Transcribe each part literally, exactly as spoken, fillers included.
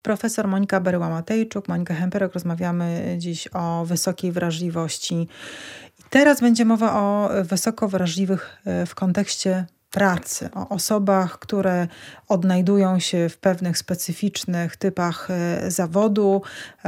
Profesor Monika Berła-Matejczuk, Monika Hemperek. Rozmawiamy dziś o wysokiej wrażliwości. I teraz będzie mowa o wysoko wrażliwych w kontekście pracy, o osobach, które odnajdują się w pewnych specyficznych typach zawodu,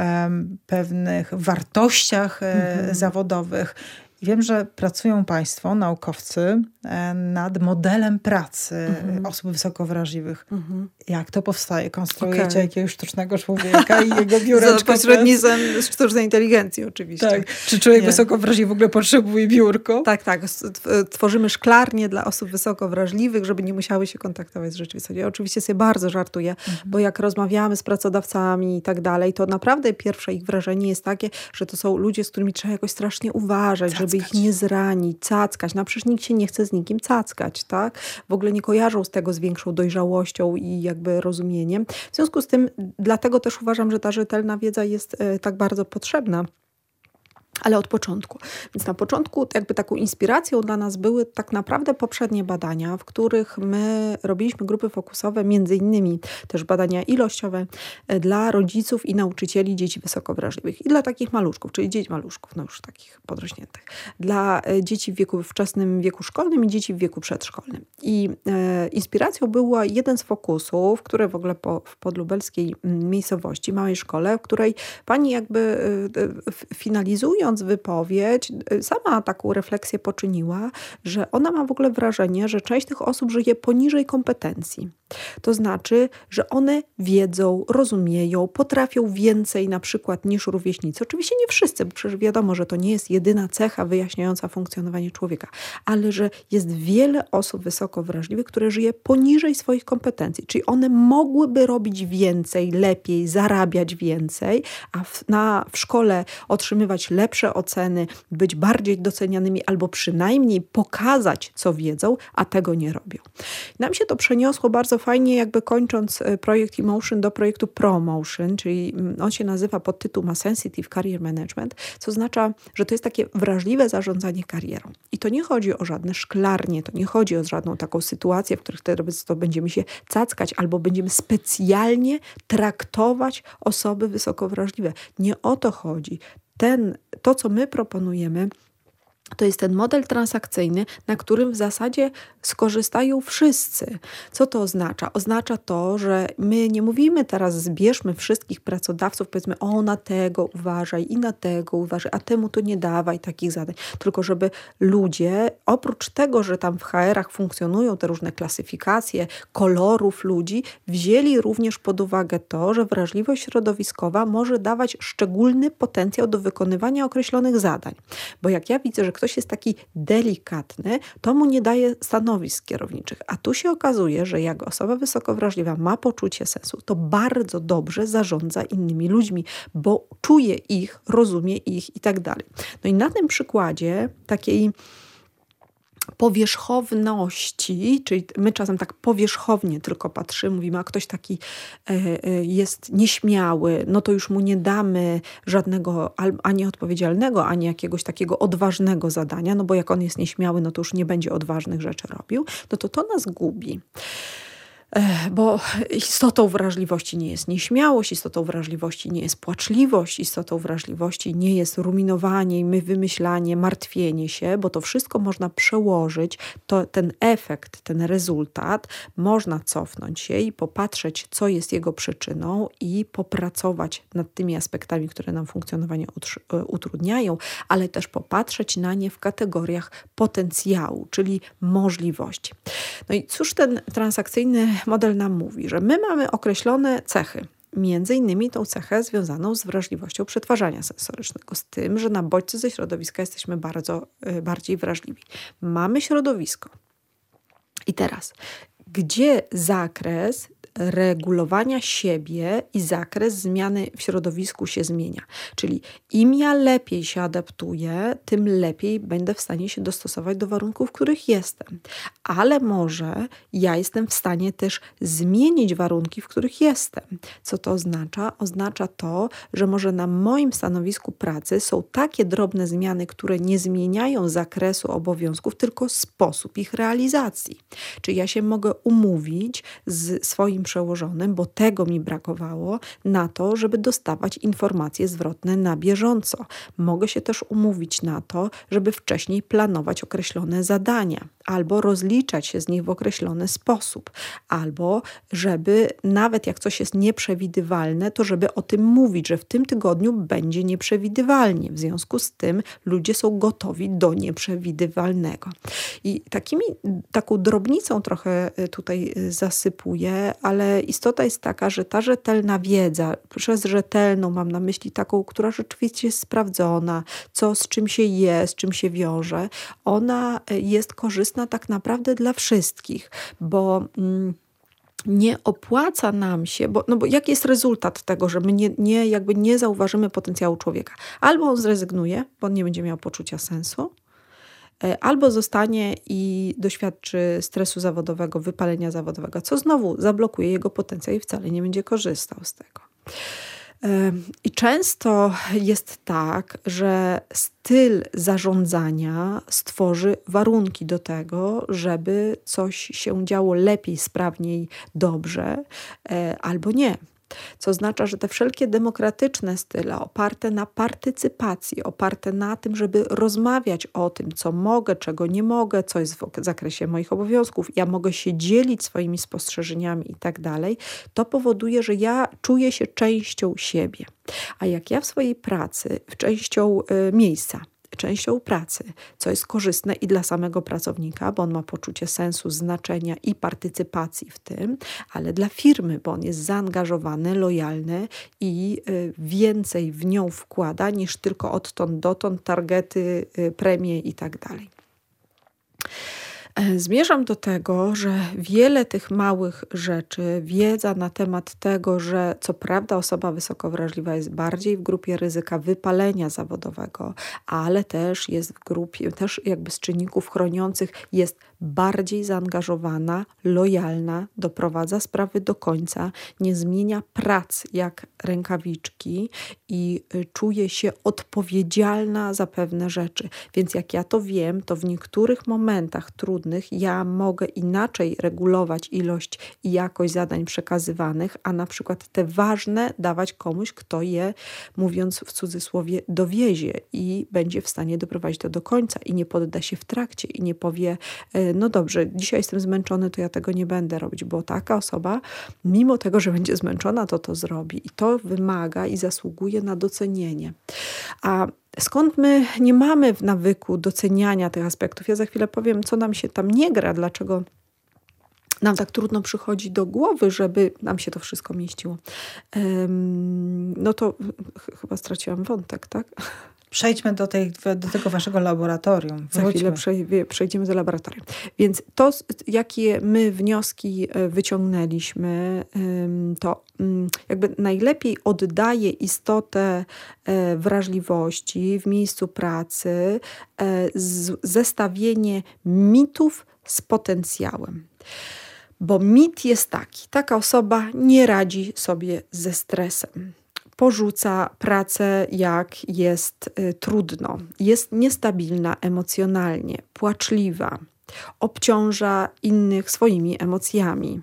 pewnych wartościach mhm. zawodowych. Wiem, że pracują Państwo, naukowcy, nad modelem pracy mhm. osób wysoko wrażliwych. Mhm. Jak to powstaje? Konstruujecie okay. jakiegoś sztucznego człowieka i jego biureczko? Za pośrednictwem sztucznej inteligencji oczywiście. Tak. Czy człowiek Nie. wysoko wrażliwy w ogóle potrzebuje biurko? Tak, tak. Tworzymy szklarnię dla osób wysoko wrażliwych, żeby nie musiały się kontaktować z rzeczywistością. Ja oczywiście sobie bardzo żartuję, mhm. bo jak rozmawiamy z pracodawcami i tak dalej, to naprawdę pierwsze ich wrażenie jest takie, że to są ludzie, z którymi trzeba jakoś strasznie uważać, cackać. żeby ich nie zranić, cackać. No przecież nikt się nie chce z nikim cackać, tak? W ogóle nie kojarzą z tego z większą dojrzałością i jakby rozumieniem. W związku z tym, dlatego też uważam, że ta rzetelna wiedza jest y, tak bardzo potrzebna. Ale od początku. Więc na początku jakby taką inspiracją dla nas były tak naprawdę poprzednie badania, w których my robiliśmy grupy fokusowe, między innymi też badania ilościowe dla rodziców i nauczycieli dzieci wysoko wrażliwych i dla takich maluszków, czyli dzieci maluszków, no już takich podrośniętych, dla dzieci w wieku wczesnym wieku szkolnym i dzieci w wieku przedszkolnym. I e, inspiracją była jeden z fokusów, który w ogóle po, w podlubelskiej miejscowości, małej szkole, w której pani jakby e, finalizując wypowiedź, sama taką refleksję poczyniła, że ona ma w ogóle wrażenie, że część tych osób żyje poniżej kompetencji. To znaczy, że one wiedzą, rozumieją, potrafią więcej na przykład niż rówieśnicy. Oczywiście nie wszyscy, bo przecież wiadomo, że to nie jest jedyna cecha wyjaśniająca funkcjonowanie człowieka, ale że jest wiele osób wysoko wrażliwych, które żyje poniżej swoich kompetencji. Czyli one mogłyby robić więcej, lepiej, zarabiać więcej, a w, na, w szkole otrzymywać lepsze oceny, być bardziej docenianymi albo przynajmniej pokazać, co wiedzą, a tego nie robią. Nam się to przeniosło bardzo fajnie, jakby kończąc projekt Emotion do projektu Promotion, czyli on się nazywa, podtytuł ma Sensitive Career Management, co oznacza, że to jest takie wrażliwe zarządzanie karierą. I to nie chodzi o żadne szklarnie, to nie chodzi o żadną taką sytuację, w której to będziemy się cackać albo będziemy specjalnie traktować osoby wysoko wrażliwe. Nie o to chodzi. Ten, to, co my proponujemy, to jest ten model transakcyjny, na którym w zasadzie skorzystają wszyscy. Co to oznacza? Oznacza to, że my nie mówimy teraz zbierzmy wszystkich pracodawców, powiedzmy o na tego uważaj i na tego uważaj, a temu to nie dawaj takich zadań. Tylko żeby ludzie, oprócz tego, że tam w H R-ach funkcjonują te różne klasyfikacje kolorów ludzi, wzięli również pod uwagę to, że wrażliwość środowiskowa może dawać szczególny potencjał do wykonywania określonych zadań. Bo jak ja widzę, że ktoś jest taki delikatny, to mu nie daje stanowisk kierowniczych. A tu się okazuje, że jak osoba wysoko wrażliwa ma poczucie sensu, to bardzo dobrze zarządza innymi ludźmi, bo czuje ich, rozumie ich i tak dalej. No i na tym przykładzie takiej powierzchowności, czyli my czasem tak powierzchownie tylko patrzymy, mówimy, a ktoś taki jest nieśmiały, no to już mu nie damy żadnego ani odpowiedzialnego, ani jakiegoś takiego odważnego zadania, no bo jak on jest nieśmiały, no to już nie będzie odważnych rzeczy robił, no to to nas gubi. Bo istotą wrażliwości nie jest nieśmiałość, istotą wrażliwości nie jest płaczliwość, istotą wrażliwości nie jest ruminowanie, my wymyślanie, martwienie się, bo to wszystko można przełożyć, to ten efekt, ten rezultat, można cofnąć się i popatrzeć, co jest jego przyczyną i popracować nad tymi aspektami, które nam funkcjonowanie utrudniają, ale też popatrzeć na nie w kategoriach potencjału, czyli możliwości. No i cóż ten transakcyjny model nam mówi, że my mamy określone cechy. Między innymi tą cechę związaną z wrażliwością przetwarzania sensorycznego, z tym, że na bodźce ze środowiska jesteśmy bardzo y, bardziej wrażliwi. Mamy środowisko. I teraz, gdzie zakres regulowania siebie i zakres zmiany w środowisku się zmienia. Czyli im ja lepiej się adaptuję, tym lepiej będę w stanie się dostosować do warunków, w których jestem. Ale może ja jestem w stanie też zmienić warunki, w których jestem. Co to oznacza? Oznacza to, że może na moim stanowisku pracy są takie drobne zmiany, które nie zmieniają zakresu obowiązków, tylko sposób ich realizacji. Czyli ja się mogę umówić z swoim przełożonym, bo tego mi brakowało na to, żeby dostawać informacje zwrotne na bieżąco. Mogę się też umówić na to, żeby wcześniej planować określone zadania, albo rozliczać się z nich w określony sposób, albo żeby nawet jak coś jest nieprzewidywalne, to żeby o tym mówić, że w tym tygodniu będzie nieprzewidywalnie. W związku z tym ludzie są gotowi do nieprzewidywalnego. I takimi, taką drobnicą trochę tutaj zasypuję, ale istota jest taka, że ta rzetelna wiedza, przez rzetelną mam na myśli taką, która rzeczywiście jest sprawdzona, co z czym się je, z czym się wiąże, ona jest korzystna tak naprawdę dla wszystkich, bo mm, nie opłaca nam się, bo, no bo jaki jest rezultat tego, że my nie, nie, jakby nie zauważymy potencjału człowieka? Albo on zrezygnuje, bo on nie będzie miał poczucia sensu, albo zostanie i doświadczy stresu zawodowego, wypalenia zawodowego, co znowu zablokuje jego potencjał i wcale nie będzie korzystał z tego. I często jest tak, że styl zarządzania stworzy warunki do tego, żeby coś się działo lepiej, sprawniej, dobrze, albo nie. Co oznacza, że te wszelkie demokratyczne style oparte na partycypacji, oparte na tym, żeby rozmawiać o tym, co mogę, czego nie mogę, co jest w zakresie moich obowiązków, ja mogę się dzielić swoimi spostrzeżeniami i tak dalej, to powoduje, że ja czuję się częścią siebie. A jak ja w swojej pracy, w częścią y, miejsca, częścią pracy, co jest korzystne i dla samego pracownika, bo on ma poczucie sensu, znaczenia i partycypacji w tym, ale dla firmy, bo on jest zaangażowany, lojalny i więcej w nią wkłada niż tylko odtąd dotąd, targety, premie i tak dalej. Zmierzam do tego, że wiele tych małych rzeczy, wiedza na temat tego, że co prawda osoba wysoko wrażliwa jest bardziej w grupie ryzyka wypalenia zawodowego, ale też jest w grupie, też jakby z czynników chroniących jest bardziej zaangażowana, lojalna, doprowadza sprawy do końca, nie zmienia prac jak rękawiczki i czuje się odpowiedzialna za pewne rzeczy. Więc jak ja to wiem, to w niektórych momentach trudnych ja mogę inaczej regulować ilość i jakość zadań przekazywanych, a na przykład te ważne dawać komuś, kto je, mówiąc w cudzysłowie, dowiezie i będzie w stanie doprowadzić to do końca i nie podda się w trakcie i nie powie, no dobrze, dzisiaj jestem zmęczony, to ja tego nie będę robić, bo taka osoba, mimo tego, że będzie zmęczona, to to zrobi i to wymaga i zasługuje na docenienie. A skąd my nie mamy w nawyku doceniania tych aspektów? Ja za chwilę powiem, co nam się tam nie gra, dlaczego nam tak trudno przychodzi do głowy, żeby nam się to wszystko mieściło. Um, no to ch- chyba straciłam wątek, tak? Przejdźmy do, tej, do tego waszego laboratorium. Wróćmy. Za chwilę przej- przejdziemy do laboratorium. Więc to, jakie my wnioski wyciągnęliśmy, to jakby najlepiej oddaje istotę wrażliwości w miejscu pracy zestawienie mitów z potencjałem. Bo mit jest taki, taka osoba nie radzi sobie ze stresem. Porzuca pracę, jak jest y, trudno, jest niestabilna emocjonalnie, płaczliwa, obciąża innych swoimi emocjami.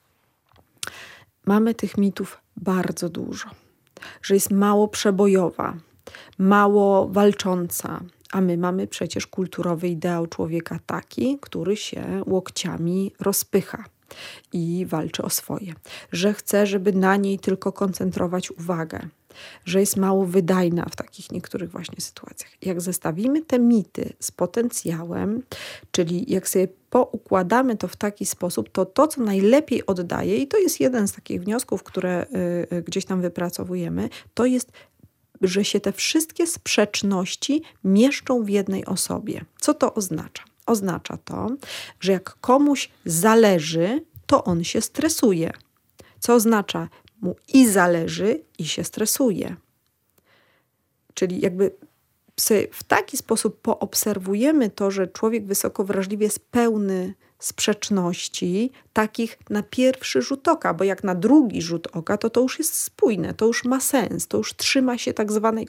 Mamy tych mitów bardzo dużo, że jest mało przebojowa, mało walcząca, a my mamy przecież kulturowy ideał człowieka taki, który się łokciami rozpycha i walczy o swoje, że chce, żeby na niej tylko koncentrować uwagę, że jest mało wydajna w takich niektórych właśnie sytuacjach. Jak zestawimy te mity z potencjałem, czyli jak sobie poukładamy to w taki sposób, to to, co najlepiej oddaje, i to jest jeden z takich wniosków, które y, y, gdzieś tam wypracowujemy, to jest, że się te wszystkie sprzeczności mieszczą w jednej osobie. Co to oznacza? Oznacza to, że jak komuś zależy, to on się stresuje. Co oznacza, mu i zależy, i się stresuje. Czyli jakby sobie w taki sposób poobserwujemy to, że człowiek wysoko wrażliwy jest pełny sprzeczności, takich na pierwszy rzut oka, bo jak na drugi rzut oka, to to już jest spójne, to już ma sens, to już trzyma się tak zwanej kupy.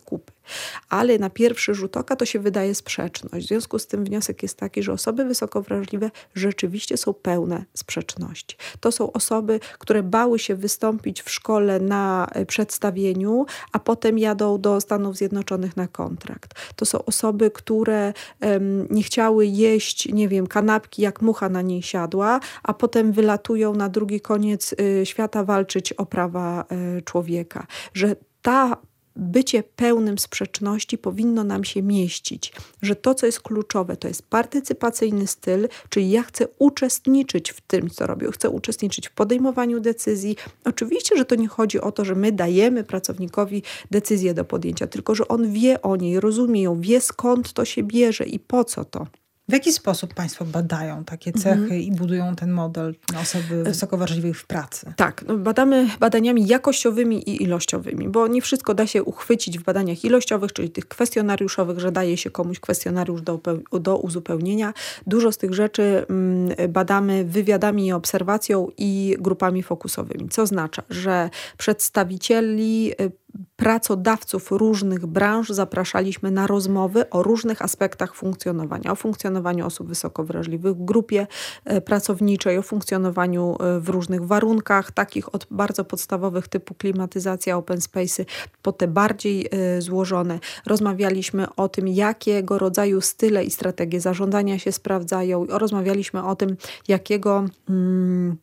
Ale na pierwszy rzut oka to się wydaje sprzeczność. W związku z tym wniosek jest taki, że osoby wysoko wrażliwe rzeczywiście są pełne sprzeczności. To są osoby, które bały się wystąpić w szkole na przedstawieniu, a potem jadą do Stanów Zjednoczonych na kontrakt. To są osoby, które um, nie chciały jeść, nie wiem, kanapki, jak mucha na niej siadła, a potem wylatują na drugi koniec y, świata walczyć o prawa y, człowieka. Że ta bycie pełnym sprzeczności powinno nam się mieścić, że to, co jest kluczowe, to jest partycypacyjny styl, czyli ja chcę uczestniczyć w tym, co robię, chcę uczestniczyć w podejmowaniu decyzji. Oczywiście, że to nie chodzi o to, że my dajemy pracownikowi decyzję do podjęcia, tylko że on wie o niej, rozumie ją, wie skąd to się bierze i po co to. W jaki sposób Państwo badają takie cechy mhm. i budują ten model na osoby wysoko wrażliwe w pracy? Tak, no badamy badaniami jakościowymi i ilościowymi, bo nie wszystko da się uchwycić w badaniach ilościowych, czyli tych kwestionariuszowych, że daje się komuś kwestionariusz do, do uzupełnienia. Dużo z tych rzeczy mm, badamy wywiadami i obserwacją i grupami fokusowymi, co oznacza, że przedstawicieli pracodawców różnych branż zapraszaliśmy na rozmowy o różnych aspektach funkcjonowania. O funkcjonowaniu osób wysoko wrażliwych w grupie pracowniczej, o funkcjonowaniu w różnych warunkach, takich od bardzo podstawowych typu klimatyzacja, open space'y, po te bardziej złożone. Rozmawialiśmy o tym, jakiego rodzaju style i strategie zarządzania się sprawdzają. Rozmawialiśmy o tym, jakiego... Hmm,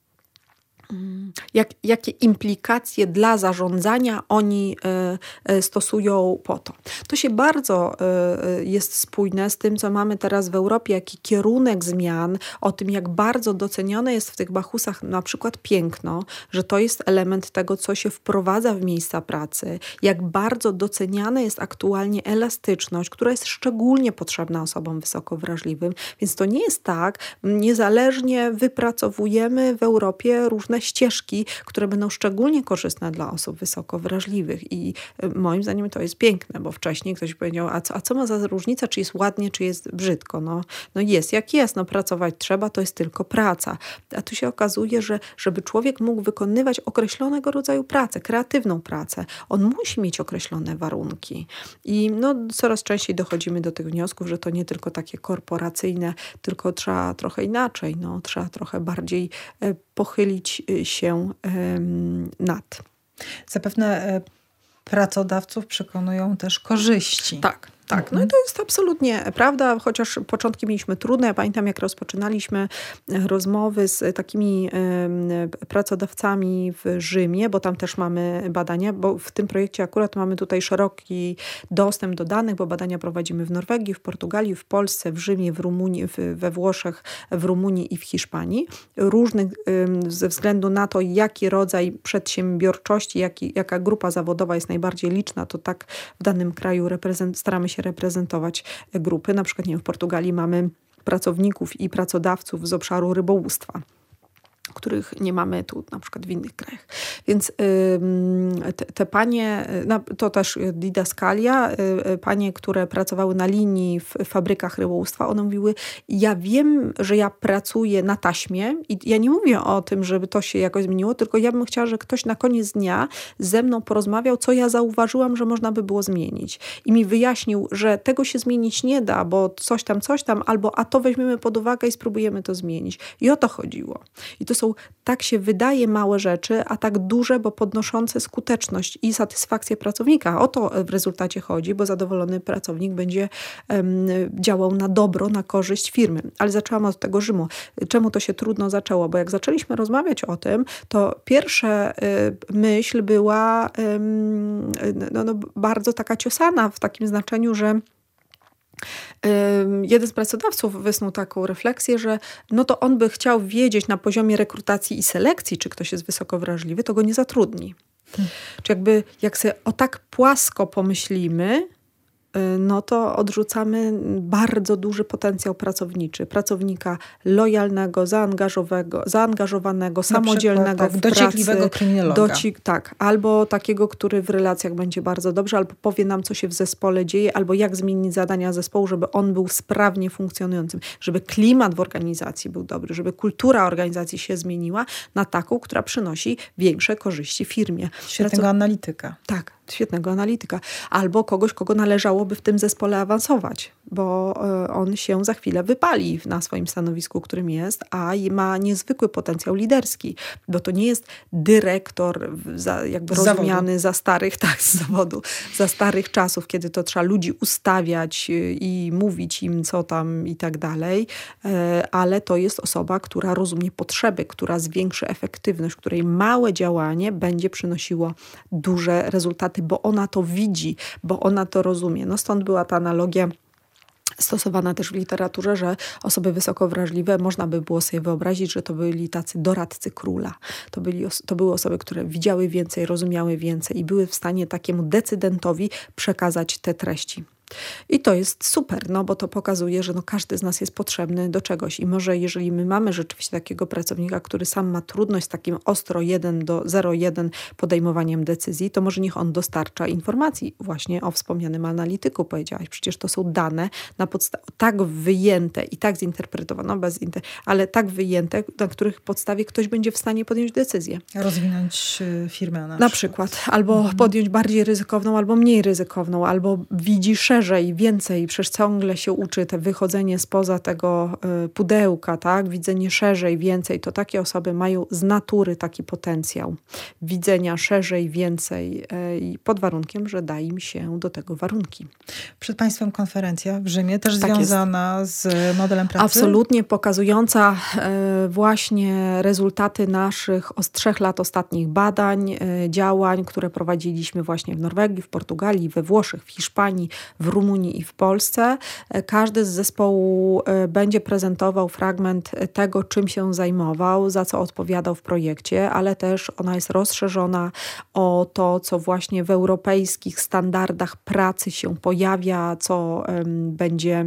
Jak, jakie implikacje dla zarządzania oni y, y, stosują po to. To się bardzo y, jest spójne z tym, co mamy teraz w Europie, jaki kierunek zmian, o tym, jak bardzo docenione jest w tych bachusach na przykład piękno, że to jest element tego, co się wprowadza w miejsca pracy, jak bardzo doceniana jest aktualnie elastyczność, która jest szczególnie potrzebna osobom wysoko wrażliwym, więc to nie jest tak, niezależnie wypracowujemy w Europie różne ścieżki, które będą szczególnie korzystne dla osób wysoko wrażliwych i moim zdaniem to jest piękne, bo wcześniej ktoś powiedział, a co, a co ma za różnica, czy jest ładnie, czy jest brzydko. No, no jest jak jest, no pracować trzeba, to jest tylko praca. A tu się okazuje, że żeby człowiek mógł wykonywać określonego rodzaju pracę, kreatywną pracę, on musi mieć określone warunki. I no, coraz częściej dochodzimy do tych wniosków, że to nie tylko takie korporacyjne, tylko trzeba trochę inaczej, no, trzeba trochę bardziej e, pochylić się nad. Zapewne pracodawców przekonują też korzyści. Tak. Tak, no i to jest absolutnie prawda, chociaż początki mieliśmy trudne. Ja pamiętam, jak rozpoczynaliśmy rozmowy z takimi y, pracodawcami w Rzymie, bo tam też mamy badania, bo w tym projekcie akurat mamy tutaj szeroki dostęp do danych, bo badania prowadzimy w Norwegii, w Portugalii, w Polsce, w Rzymie, w Rumunii, w, we Włoszech, w Rumunii i w Hiszpanii. Różnych y, ze względu na to, jaki rodzaj przedsiębiorczości, jaki, jaka grupa zawodowa jest najbardziej liczna, to tak w danym kraju reprezent, staramy się reprezentować grupy. Na przykład nie wiem, w Portugalii mamy pracowników i pracodawców z obszaru rybołówstwa, których nie mamy tu na przykład w innych krajach. Więc te, te panie, to też didaskalia, panie, które pracowały na linii w fabrykach rybołówstwa, one mówiły, ja wiem, że ja pracuję na taśmie i ja nie mówię o tym, żeby to się jakoś zmieniło, tylko ja bym chciała, że ktoś na koniec dnia ze mną porozmawiał, co ja zauważyłam, że można by było zmienić. I mi wyjaśnił, że tego się zmienić nie da, bo coś tam, coś tam, albo a to weźmiemy pod uwagę i spróbujemy to zmienić. I o to chodziło. I to są, tak się wydaje, małe rzeczy, a tak duże, bo podnoszące skuteczność i satysfakcję pracownika. O to w rezultacie chodzi, bo zadowolony pracownik będzie um, działał na dobro, na korzyść firmy. Ale zaczęłam od tego Rzymu. Czemu to się trudno zaczęło? Bo jak zaczęliśmy rozmawiać o tym, to pierwsza y, myśl była y, no, no, bardzo taka ciosana w takim znaczeniu, że jeden z pracodawców wysnuł taką refleksję, że no to on by chciał wiedzieć na poziomie rekrutacji i selekcji, czy ktoś jest wysoko wrażliwy, to go nie zatrudni. Hmm. Czy jakby jak sobie o tak płasko pomyślimy, no to odrzucamy bardzo duży potencjał pracowniczy. Pracownika lojalnego, zaangażowanego, zaangażowanego samodzielnego tak, w dociekliwego pracy. kryminologa. Doci- tak, albo takiego, który w relacjach będzie bardzo dobrze, albo powie nam, co się w zespole dzieje, albo jak zmienić zadania zespołu, żeby on był sprawnie funkcjonującym, żeby klimat w organizacji był dobry, żeby kultura organizacji się zmieniła na taką, która przynosi większe korzyści firmie. Świetnego Pracow- analityka. Tak. świetnego analityka. Albo kogoś, kogo należałoby w tym zespole awansować, bo on się za chwilę wypali na swoim stanowisku, którym jest, a ma niezwykły potencjał liderski, bo to nie jest dyrektor za, jakby z rozumiany zawodu. za starych, tak, z zawodu, za starych czasów, kiedy to trzeba ludzi ustawiać i mówić im co tam i tak dalej, ale to jest osoba, która rozumie potrzeby, która zwiększy efektywność, której małe działanie będzie przynosiło duże rezultaty, bo ona to widzi, bo ona to rozumie. No stąd była ta analogia stosowana też w literaturze, że osoby wysoko wrażliwe, można by było sobie wyobrazić, że to byli tacy doradcy króla. To, byli, to były osoby, które widziały więcej, rozumiały więcej i były w stanie takiemu decydentowi przekazać te treści. I to jest super, no bo to pokazuje, że no każdy z nas jest potrzebny do czegoś i może jeżeli my mamy rzeczywiście takiego pracownika, który sam ma trudność z takim ostro jeden do zero jeden podejmowaniem decyzji, to może niech on dostarcza informacji właśnie o wspomnianym analityku, powiedziałaś. Przecież to są dane na podstawie tak wyjęte i tak zinterpretowane, no bez inter... ale tak wyjęte, na których podstawie ktoś będzie w stanie podjąć decyzję. Rozwinąć firmę na, na przykład. przykład. Albo mhm. podjąć bardziej ryzykowną, albo mniej ryzykowną, albo widzi szerzej, więcej, przecież ciągle się uczy te wychodzenie spoza tego y, pudełka, tak? Widzenie szerzej, więcej. To takie osoby mają z natury taki potencjał widzenia szerzej, więcej y, pod warunkiem, że da im się do tego warunki. Przed Państwem konferencja w Rzymie, też tak związana jest. z modelem pracy? Absolutnie, pokazująca y, właśnie rezultaty naszych z trzech lat ostatnich badań, y, działań, które prowadziliśmy właśnie w Norwegii, w Portugalii, we Włoszech, w Hiszpanii, w Rumunii i w Polsce. Każdy z zespołu będzie prezentował fragment tego, czym się zajmował, za co odpowiadał w projekcie, ale też ona jest rozszerzona o to, co właśnie w europejskich standardach pracy się pojawia, co um, będzie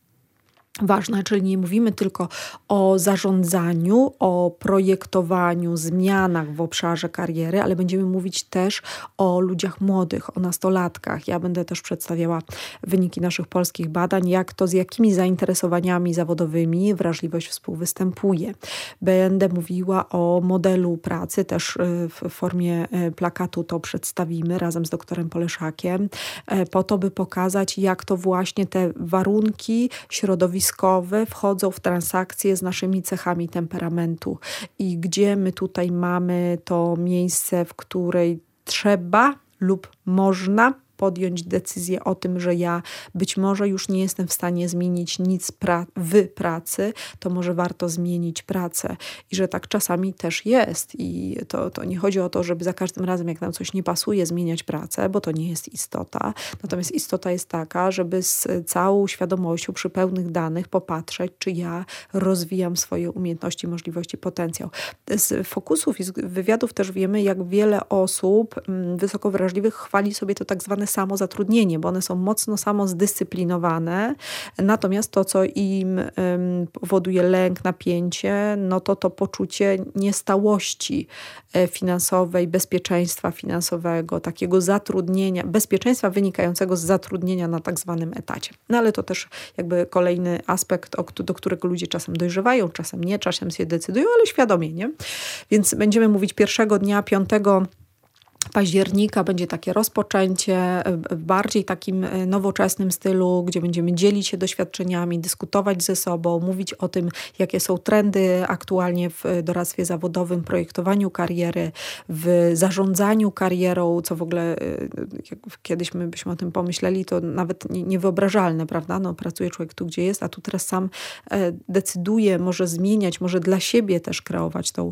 ważne, czyli nie mówimy tylko o zarządzaniu, o projektowaniu, zmianach w obszarze kariery, ale będziemy mówić też o ludziach młodych, o nastolatkach. Ja będę też przedstawiała wyniki naszych polskich badań, jak to, z jakimi zainteresowaniami zawodowymi wrażliwość współwystępuje. Będę mówiła o modelu pracy, też w formie plakatu to przedstawimy razem z doktorem Poleszakiem, po to, by pokazać, jak to właśnie te warunki środowiskowe wchodzą w transakcje z naszymi cechami temperamentu i gdzie my tutaj mamy to miejsce, w której trzeba lub można podjąć decyzję o tym, że ja być może już nie jestem w stanie zmienić nic pra- w pracy, to może warto zmienić pracę. I że tak czasami też jest. I to, to nie chodzi o to, żeby za każdym razem, jak nam coś nie pasuje, zmieniać pracę, bo to nie jest istota. Natomiast istota jest taka, żeby z całą świadomością przy pełnych danych popatrzeć, czy ja rozwijam swoje umiejętności, możliwości, potencjał. Z fokusów i z wywiadów też wiemy, jak wiele osób wysoko wrażliwych chwali sobie to tak zwane samozatrudnienie, bo one są mocno samozdyscyplinowane, natomiast to, co im um, powoduje lęk, napięcie, no to to poczucie niestałości finansowej, bezpieczeństwa finansowego, takiego zatrudnienia, bezpieczeństwa wynikającego z zatrudnienia na tak zwanym etacie. No ale to też jakby kolejny aspekt, do którego ludzie czasem dojrzewają, czasem nie, czasem się decydują, ale świadomie, nie? Więc będziemy mówić pierwszego dnia, piątego października będzie takie rozpoczęcie w bardziej takim nowoczesnym stylu, gdzie będziemy dzielić się doświadczeniami, dyskutować ze sobą, mówić o tym, jakie są trendy aktualnie w doradztwie zawodowym, projektowaniu kariery, w zarządzaniu karierą, co w ogóle jak kiedyś my byśmy o tym pomyśleli, to nawet niewyobrażalne, prawda? No, pracuje człowiek tu, gdzie jest, a tu teraz sam decyduje, może zmieniać, może dla siebie też kreować tą,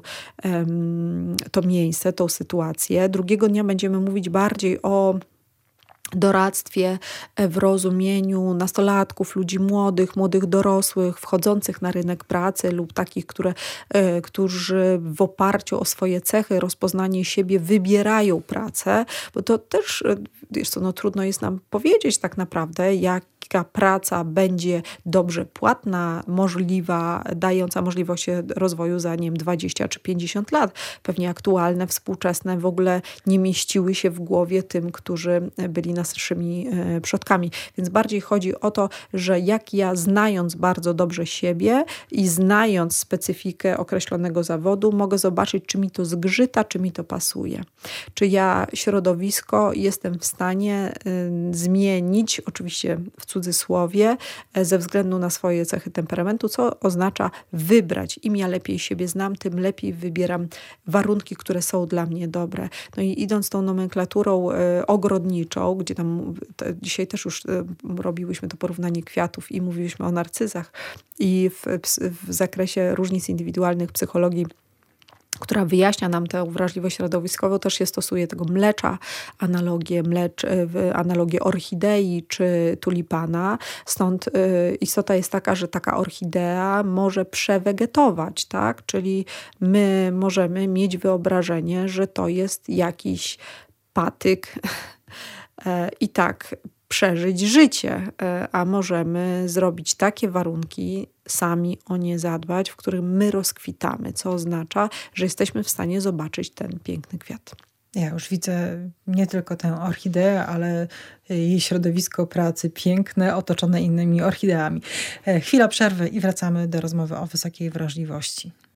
to miejsce, tą sytuację. Drugiego dnia będziemy mówić bardziej o doradztwie w rozumieniu nastolatków, ludzi młodych, młodych dorosłych, wchodzących na rynek pracy lub takich, które, którzy w oparciu o swoje cechy, rozpoznanie siebie wybierają pracę, bo to też, wiesz co, no trudno jest nam powiedzieć tak naprawdę, jak środowiska praca będzie dobrze płatna, możliwa, dająca możliwość rozwoju za, nie wiem, dwadzieścia czy pięćdziesiąt lat. Pewnie aktualne, współczesne w ogóle nie mieściły się w głowie tym, którzy byli naszymi przodkami. Więc bardziej chodzi o to, że jak ja, znając bardzo dobrze siebie i znając specyfikę określonego zawodu, mogę zobaczyć, czy mi to zgrzyta, czy mi to pasuje. Czy ja środowisko jestem w stanie y, zmienić, oczywiście w cudzysłowie, ze względu na swoje cechy temperamentu, co oznacza wybrać. Im ja lepiej siebie znam, tym lepiej wybieram warunki, które są dla mnie dobre. No i idąc tą nomenklaturą y, ogrodniczą, gdzie tam te, dzisiaj też już y, robiłyśmy to porównanie kwiatów i mówiliśmy o narcyzach i w, w zakresie różnic indywidualnych psychologii, która wyjaśnia nam tę wrażliwość środowiskową, też się stosuje tego mlecza, analogię, mlecz, analogię orchidei czy tulipana. Stąd y, istota jest taka, że taka orchidea może przewegetować, tak? Czyli my możemy mieć wyobrażenie, że to jest jakiś patyk i tak przeżyć życie, a możemy zrobić takie warunki, sami o nie zadbać, w których my rozkwitamy, co oznacza, że jesteśmy w stanie zobaczyć ten piękny kwiat. Ja już widzę nie tylko tę orchideę, ale jej środowisko pracy piękne, otoczone innymi orchideami. Chwila przerwy i wracamy do rozmowy o wysokiej wrażliwości.